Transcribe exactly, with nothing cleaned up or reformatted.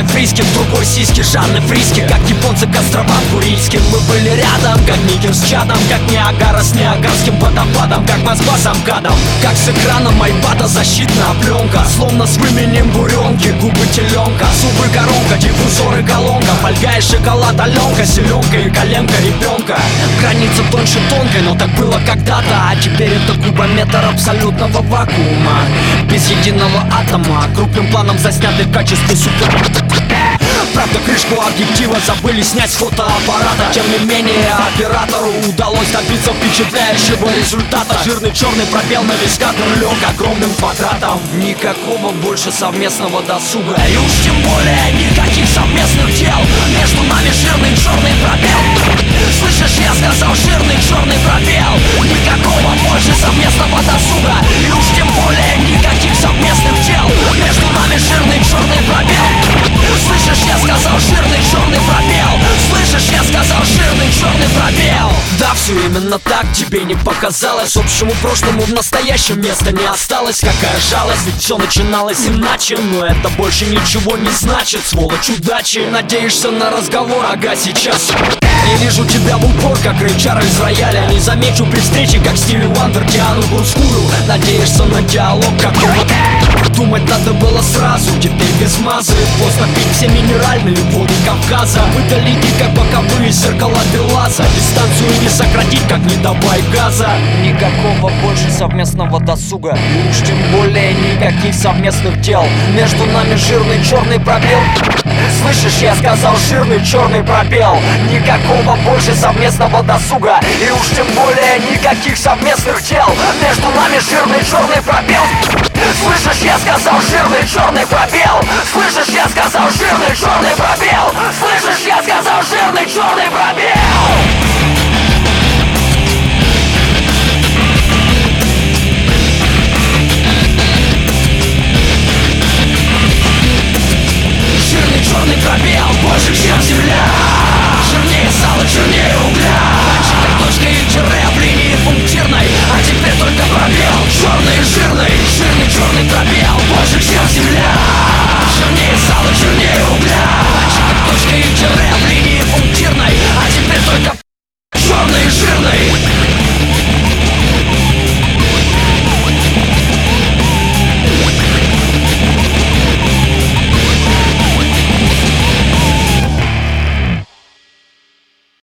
Жанны Фриски, в другой сиськи Жанны Фриски. Как японцы к островам Курильским. Мы были рядом, как Никер с Чадом, как Ниагара с Ниагарским водопадом, как Москва с Амкадом. Как с экраном айпада защитная пленка, словно с выменем буренки. Губы теленка, зубы коронка, диффузоры колонка, фольга и шоколад Аленка, селенка и коленка ребенка. Граница тоньше тонкой, но так было когда-то. А теперь это кубометр абсолютного вакуума, без единого атома, крупным планом заснятый в качестве супер. Правда, крышку объектива забыли снять с фотоаппарата. Тем не менее, оператору удалось добиться впечатляющего результата. Жирный черный пробел на висках лег огромным квадратом. Никакого больше совместного досуга, и уж тем более никаких совместных дел. Между нами жирный черный пробел. Слышишь, я сказал жирный черный пробел. Никакого больше совместного досуга, и уж тем более никаких совместных дел. Между нами жирный черный пробел. Слышишь, я сказал жирный черный пробел. Слышишь, я сказал жирный черный пробел. Да, все именно так, тебе не показалось. Общему прошлому в настоящем места не осталось. Какая жалость, ведь все начиналось иначе. Но это больше ничего не значит, сволочь удачи. Надеешься на разговор, ага, сейчас. Я вижу тебя в упор, как Рэй Чарльз рояля. Не замечу при встрече, как Стиви Вандер тяну Брускую. Надеешься на диалог, какого думать надо было сразу. Теперь без мазы, поздно пить все минеральные воды Кавказа. Выдалите, как боковые зеркала Белаза. Дистанцию не сократить, как не добавь газа. Никакого больше совместного досуга, и уж тем более никаких совместных дел. Между нами жирный черный пробел. Слышишь, я сказал жирный черный пробел. Никакого больше совместного досуга, и уж тем более никаких совместных дел. Между нами жирный черный пробел. Слышишь, я сказал жирный черный пробел. Слышишь, я сказал жирный черный пробел. Слышишь, я сказал жирный черный пробел.